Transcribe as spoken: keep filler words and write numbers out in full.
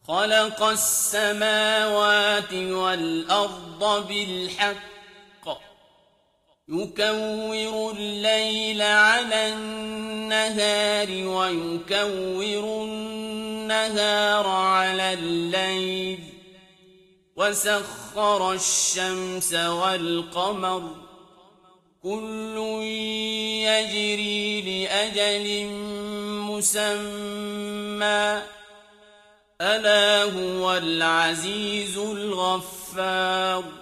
خلق السماوات والأرض بالحق يكور الليل على النهار ويكور النهار على الليل وسخر الشمس والقمر كل يجري لأجل مسمى ألا هو العزيز الغفار